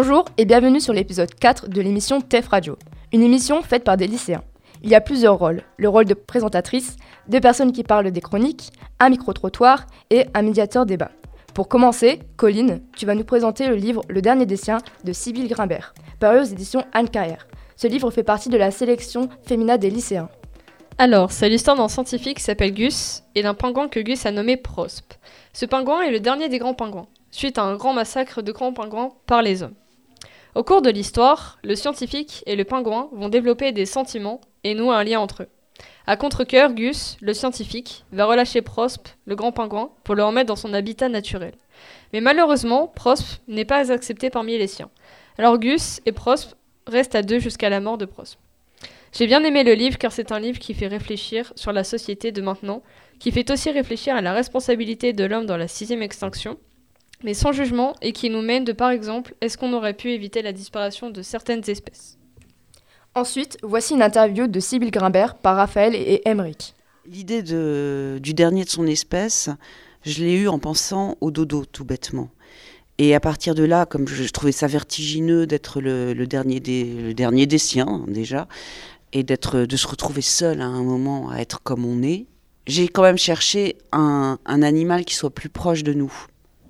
Bonjour et bienvenue sur l'épisode 4 de l'émission TEF Radio, une émission faite par des lycéens. Il y a plusieurs rôles, le rôle de présentatrice, deux personnes qui parlent des chroniques, un micro-trottoir et un médiateur débat. Pour commencer, Colline, tu vas nous présenter le livre Le Dernier des Siens de Sybille Grimbert, paru aux éditions Anne Carrière. Ce livre fait partie de la sélection Femina des lycéens. Alors, c'est l'histoire d'un scientifique qui s'appelle Gus et d'un pingouin que Gus a nommé Prospe. Ce pingouin est le dernier des grands pingouins, suite à un grand massacre de grands pingouins par les hommes. Au cours de l'histoire, le scientifique et le pingouin vont développer des sentiments et nouer un lien entre eux. À contre-cœur, Gus, le scientifique, va relâcher Prospe, le grand pingouin, pour le remettre dans son habitat naturel. Mais malheureusement, Prospe n'est pas accepté parmi les siens. Alors Gus et Prospe restent à deux jusqu'à la mort de Prospe. J'ai bien aimé le livre car c'est un livre qui fait réfléchir sur la société de maintenant, qui fait aussi réfléchir à la responsabilité de l'homme dans la 6e extinction, mais sans jugement et qui nous mène de par exemple, est-ce qu'on aurait pu éviter la disparition de certaines espèces ? Ensuite, voici une interview de Sybille Grimbert par Raphaël et Emeric. L'idée du dernier de son espèce, je l'ai eue en pensant au dodo, tout bêtement. Et à partir de là, comme je trouvais ça vertigineux d'être le dernier des siens, déjà, et de se retrouver seul à un moment, à être comme on est, j'ai quand même cherché un animal qui soit plus proche de nous.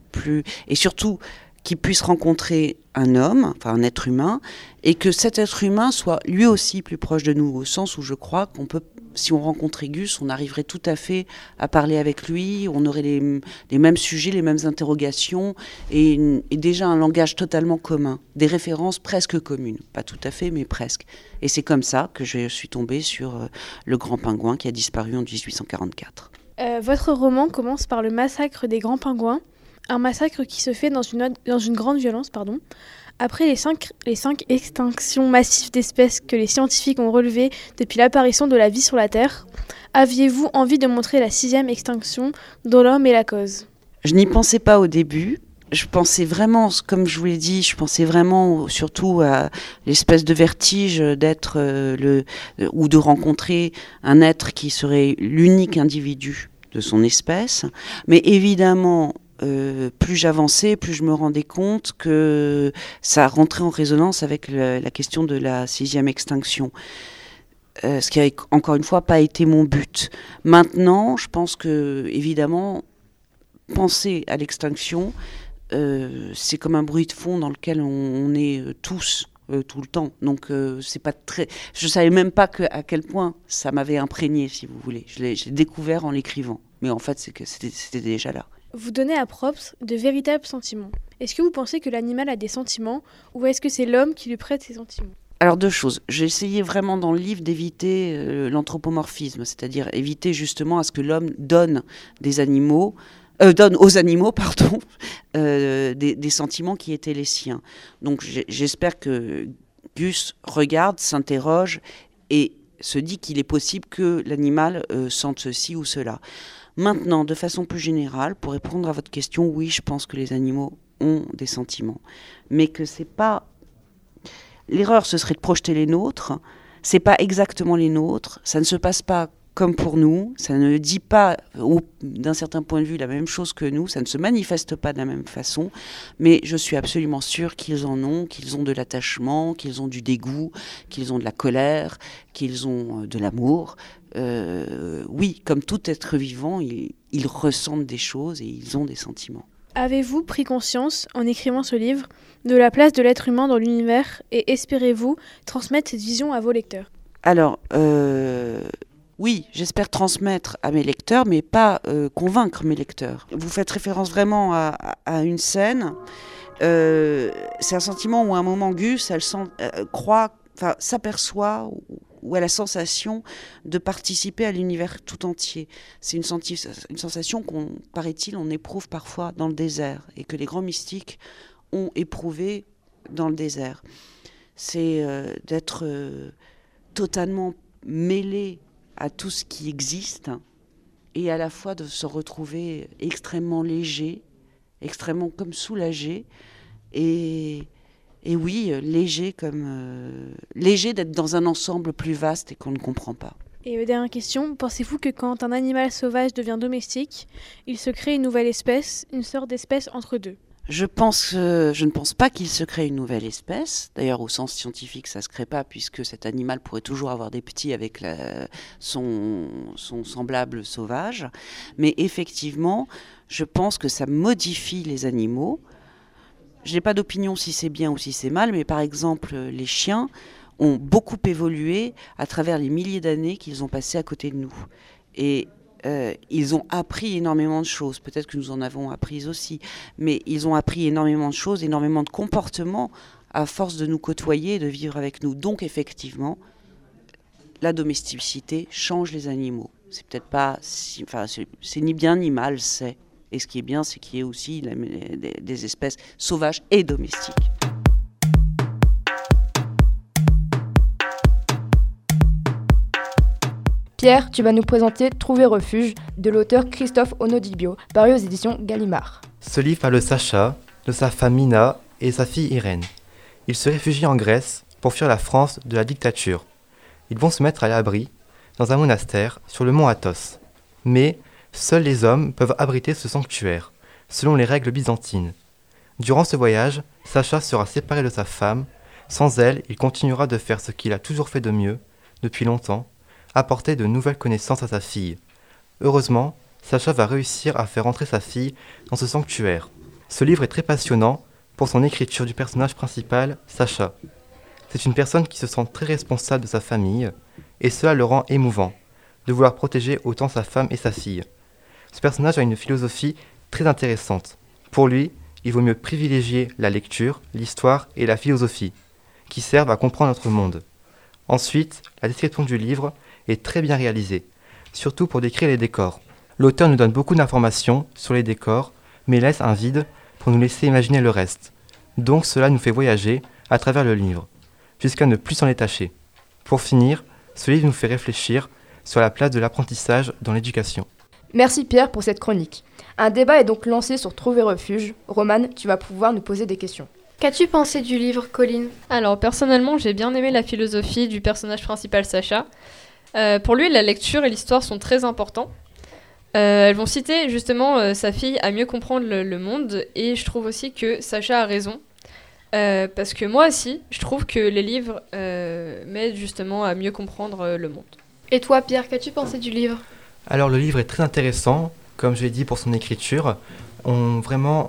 Et surtout, qui puisse rencontrer un homme, enfin un être humain, et que cet être humain soit lui aussi plus proche de nous, au sens où je crois qu'on peut, si on rencontrait Gus, on arriverait tout à fait à parler avec lui, on aurait les mêmes sujets, les mêmes interrogations, et déjà un langage totalement commun, des références presque communes, pas tout à fait, mais presque. Et c'est comme ça que je suis tombée sur le grand pingouin qui a disparu en 1844. Votre roman commence par le massacre des grands pingouins, un massacre qui se fait dans une grande violence. Après les cinq extinctions massives d'espèces que les scientifiques ont relevées depuis l'apparition de la vie sur la Terre, aviez-vous envie de montrer la 6e extinction dont l'homme est la cause ? Je n'y pensais pas au début. Je pensais vraiment, comme je vous l'ai dit, surtout à l'espèce de vertige d'être ou de rencontrer un être qui serait l'unique individu de son espèce. Mais évidemment, plus j'avançais, plus je me rendais compte que ça rentrait en résonance avec la question de la 6e extinction. Ce qui n'avait encore une fois pas été mon but. Maintenant, je pense que, évidemment, penser à l'extinction, c'est comme un bruit de fond dans lequel on est tous tout le temps. Donc, c'est pas très. Je savais même pas à quel point ça m'avait imprégné, si vous voulez. Je l'ai découvert en l'écrivant. Mais en fait, c'était déjà là. Vous donnez à Prospe de véritables sentiments. Est-ce que vous pensez que l'animal a des sentiments ou est-ce que c'est l'homme qui lui prête ses sentiments ? Alors deux choses. J'ai essayé vraiment dans le livre d'éviter l'anthropomorphisme, c'est-à-dire éviter justement à ce que l'homme donne aux animaux, des sentiments qui étaient les siens. Donc j'espère que Gus regarde, s'interroge et se dit qu'il est possible que l'animal sente ceci ou cela. Maintenant, de façon plus générale, pour répondre à votre question, oui, je pense que les animaux ont des sentiments. Mais que c'est pas... L'erreur, ce serait de projeter les nôtres. C'est pas exactement les nôtres. Ça ne se passe pas comme pour nous. Ça ne dit pas, d'un certain point de vue, la même chose que nous. Ça ne se manifeste pas de la même façon. Mais je suis absolument sûre qu'ils en ont, qu'ils ont de l'attachement, qu'ils ont du dégoût, qu'ils ont de la colère, qu'ils ont de l'amour. Oui, comme tout être vivant, ils ressentent des choses et ils ont des sentiments. Avez-vous pris conscience, en écrivant ce livre, de la place de l'être humain dans l'univers et espérez-vous transmettre cette vision à vos lecteurs ? Alors, oui, j'espère transmettre à mes lecteurs, mais pas convaincre mes lecteurs. Vous faites référence vraiment à une scène. C'est un sentiment où à un moment Gus, elle s'aperçoit ou a la sensation de participer à l'univers tout entier. C'est une sensation paraît-il, on éprouve parfois dans le désert et que les grands mystiques ont éprouvé dans le désert. C'est d'être totalement mêlé à tout ce qui existe et à la fois de se retrouver extrêmement léger, extrêmement comme soulagé et oui, léger d'être dans un ensemble plus vaste et qu'on ne comprend pas. Et dernière question, pensez-vous que quand un animal sauvage devient domestique, il se crée une nouvelle espèce, une sorte d'espèce entre deux ? Je ne pense pas qu'il se crée une nouvelle espèce. D'ailleurs, au sens scientifique, ça ne se crée pas, puisque cet animal pourrait toujours avoir des petits avec son semblable sauvage. Mais effectivement, je pense que ça modifie les animaux. Je n'ai pas d'opinion si c'est bien ou si c'est mal, mais par exemple, les chiens ont beaucoup évolué à travers les milliers d'années qu'ils ont passées à côté de nous. Et ils ont appris énormément de choses. Peut-être que nous en avons appris aussi. Mais ils ont appris énormément de choses, énormément de comportements à force de nous côtoyer et de vivre avec nous. Donc, effectivement, la domesticité change les animaux. C'est peut-être pas... c'est ni bien ni mal, c'est. Et ce qui est bien, c'est qu'il y ait aussi des espèces sauvages et domestiques. Pierre, tu vas nous présenter Trouver refuge de l'auteur Christophe Onodibio, paru aux éditions Gallimard. Ce livre parle de Sacha, de sa femme Mina et de sa fille Irène. Ils se réfugient en Grèce pour fuir la France de la dictature. Ils vont se mettre à l'abri dans un monastère sur le mont Athos. Mais seuls les hommes peuvent abriter ce sanctuaire, selon les règles byzantines. Durant ce voyage, Sacha sera séparé de sa femme. Sans elle, il continuera de faire ce qu'il a toujours fait de mieux, depuis longtemps, apporter de nouvelles connaissances à sa fille. Heureusement, Sacha va réussir à faire entrer sa fille dans ce sanctuaire. Ce livre est très passionnant pour son écriture du personnage principal, Sacha. C'est une personne qui se sent très responsable de sa famille, et cela le rend émouvant, de vouloir protéger autant sa femme et sa fille. Ce personnage a une philosophie très intéressante. Pour lui, il vaut mieux privilégier la lecture, l'histoire et la philosophie, qui servent à comprendre notre monde. Ensuite, la description du livre est très bien réalisée, surtout pour décrire les décors. L'auteur nous donne beaucoup d'informations sur les décors, mais laisse un vide pour nous laisser imaginer le reste. Donc cela nous fait voyager à travers le livre, jusqu'à ne plus s'en détacher. Pour finir, ce livre nous fait réfléchir sur la place de l'apprentissage dans l'éducation. Merci Pierre pour cette chronique. Un débat est donc lancé sur Trouver refuge. Romane, tu vas pouvoir nous poser des questions. Qu'as-tu pensé du livre, Colline ? Alors, personnellement, j'ai bien aimé la philosophie du personnage principal, Sacha. Pour lui, la lecture et l'histoire sont très importants. Elles vont citer justement sa fille à mieux comprendre le monde, et je trouve aussi que Sacha a raison. Parce que moi aussi, je trouve que les livres m'aident justement à mieux comprendre le monde. Et toi, Pierre, qu'as-tu pensé du livre ? Alors le livre est très intéressant, comme je l'ai dit pour son écriture. On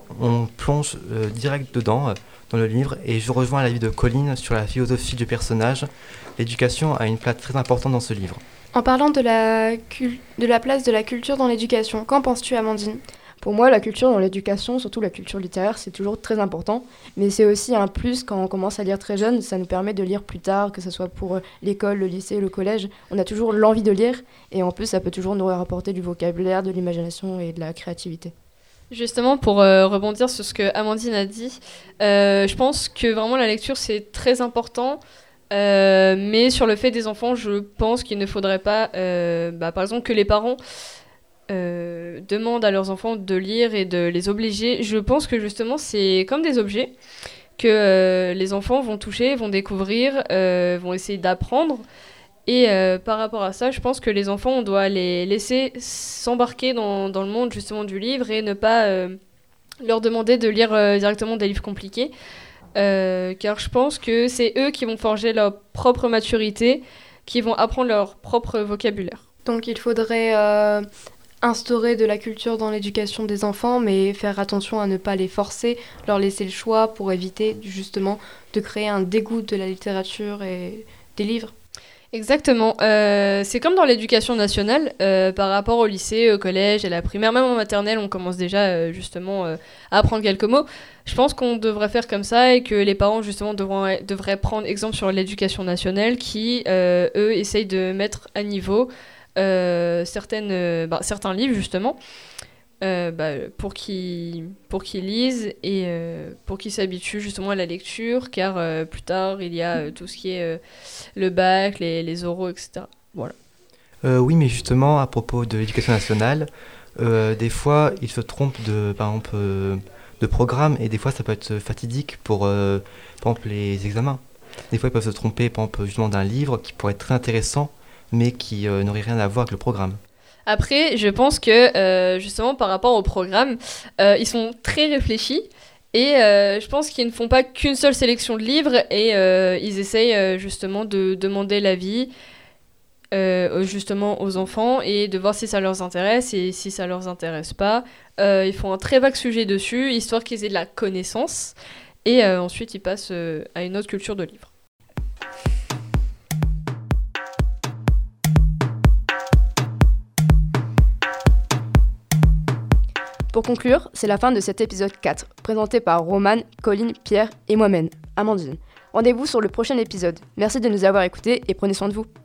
plonge direct dedans, dans le livre, et je rejoins l'avis de Colline sur la philosophie du personnage. L'éducation a une place très importante dans ce livre. En parlant de la place de la culture dans l'éducation, qu'en penses-tu, Amandine ? Pour moi, la culture dans l'éducation, surtout la culture littéraire, c'est toujours très important. Mais c'est aussi un plus quand on commence à lire très jeune. Ça nous permet de lire plus tard, que ce soit pour l'école, le lycée, le collège. On a toujours l'envie de lire. Et en plus, ça peut toujours nous rapporter du vocabulaire, de l'imagination et de la créativité. Justement, pour rebondir sur ce que Amandine a dit, je pense que vraiment la lecture, c'est très important. Mais sur le fait des enfants, je pense qu'il ne faudrait pas, par exemple, que les parents demandent à leurs enfants de lire et de les obliger. Je pense que justement, c'est comme des objets que les enfants vont toucher, vont découvrir, vont essayer d'apprendre. Et par rapport à ça, je pense que les enfants, on doit les laisser s'embarquer dans le monde justement du livre et ne pas leur demander de lire directement des livres compliqués. Car je pense que c'est eux qui vont forger leur propre maturité, qui vont apprendre leur propre vocabulaire. Donc il faudrait instaurer de la culture dans l'éducation des enfants, mais faire attention à ne pas les forcer, leur laisser le choix pour éviter justement de créer un dégoût de la littérature et des livres. Exactement. C'est comme dans l'éducation nationale, par rapport au lycée, au collège, à la primaire, même en maternelle, on commence déjà justement à apprendre quelques mots. Je pense qu'on devrait faire comme ça et que les parents justement devraient prendre exemple sur l'éducation nationale qui, eux, essayent de mettre à niveau certains livres justement pour qu'ils lisent et pour qu'ils s'habituent justement à la lecture, car plus tard il y a tout ce qui est le bac, les oraux, etc. Voilà. Oui, mais justement, à propos de l'éducation nationale, des fois, ils se trompent par exemple, de programme, et des fois, ça peut être fatidique pour, par exemple, les examens. Des fois, ils peuvent se tromper, par exemple, justement, d'un livre qui pourrait être très intéressant, mais qui n'aurait rien à voir avec le programme. Après, je pense que, justement, par rapport au programme, ils sont très réfléchis, Et je pense qu'ils ne font pas qu'une seule sélection de livres et ils essayent justement de demander l'avis justement aux enfants et de voir si ça leur intéresse et si ça leur intéresse pas. Ils font un très vague sujet dessus, histoire qu'ils aient de la connaissance. Et ensuite, ils passent à une autre culture de livres. Pour conclure, c'est la fin de cet épisode 4, présenté par Romane, Colline, Pierre et moi-même, Amandine. Rendez-vous sur le prochain épisode. Merci de nous avoir écoutés et prenez soin de vous.